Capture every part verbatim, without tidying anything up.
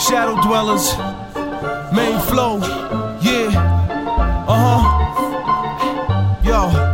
Shadow Dwellers, Main Flow, yeah, uh-huh, yo.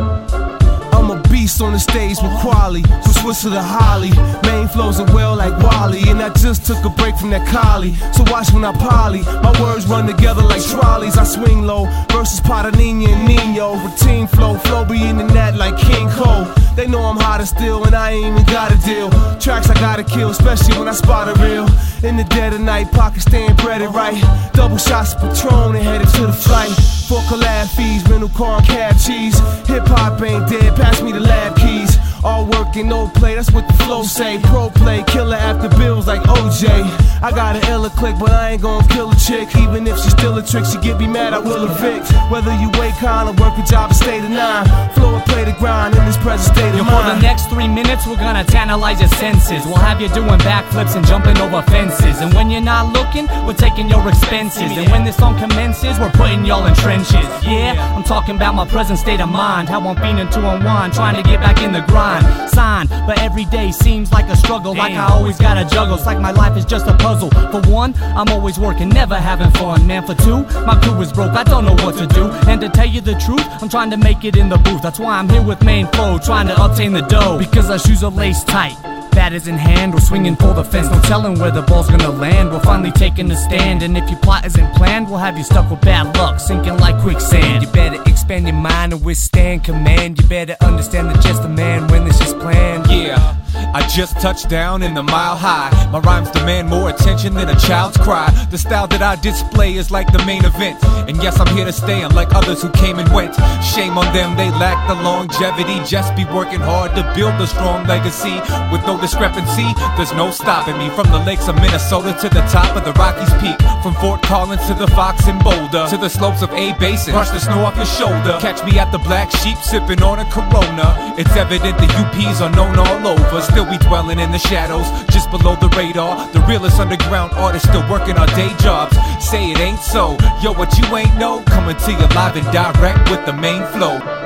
I'm a beast on the stage with Quali, from Swiss to the Holly. Main flows are well like Wally, and I just took a break from that collie. So watch when I poly, my words run together like trolleys. I swing low versus Patanina and Nino. Routine flow, flow be in the net like King Cole. They know I'm hotter still, and I ain't even got a deal. Tracks I gotta kill, especially when I spot a reel. In the dead of night, pocket staying breaded right. Double shots of Patron and headed to the flight. For collab fees, rental car and cab cheese. Hip hop ain't dead, pass me the lab keys. All work and no play, that's what the flow say. Pro play, killer after bills like O J. I got an illa click, but I ain't gon' kill a chick. Even if she still a trick, she get me mad, I will evict. Whether you wait kind or work a job or stay to nine. Flow or play the grind in this present state of Yo, mind. for the next three minutes, we're gonna tantalize your senses. We'll have you doing backflips and jumping over fences. And when you're not looking, we're taking your expenses. And when this song commences, we're putting y'all in trenches. Yeah, I'm talking about my present state of mind. How I'm fiending to unwind, trying to get back in the grind. Sign, but every day seems like a struggle. Like I always gotta juggle, it's like my life is just a puzzle. For one, I'm always working, never having fun. Man, for two, my crew is broke, I don't know what to do. And to tell you the truth, I'm trying to make it in the booth. That's why I'm here with Main Flow, trying to obtain the dough. Because our shoes are laced tight, bat is in hand, we're swinging for the fence. No telling where the ball's gonna land, we're finally taking a stand. And if your plot isn't planned, we'll have you stuck with bad luck, sinking like quicksand. You better expand your mind and withstand command. You better understand that just a man when this is planned. Yeah, I just touched down in the mile high. My rhymes demand more attention than a child's cry. The style that I display is like the main event. And yes, I'm here to stay, unlike others who came and went. Shame on them, they lack the longevity. Just be working hard to build a strong legacy. With no discrepancy, there's no stopping me. From the lakes of Minnesota to the top of the Rockies Peak. From Fort Collins to the Fox and Boulder, to the slopes of A Basin, brush the snow off your shoulder. Catch me at the Black Sheep sipping on a Corona. It's evident the U Ps are known all over. Still we dwelling in the shadows, just below the radar. The realest underground artists still working our day jobs. Say it ain't so, yo, what you ain't know, coming to you live and direct with the Main Flow.